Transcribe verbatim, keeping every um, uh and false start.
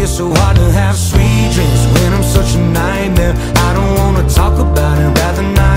it's so hard to have sweet dreams when I'm such a nightmare. I don't wanna talk about it, rather not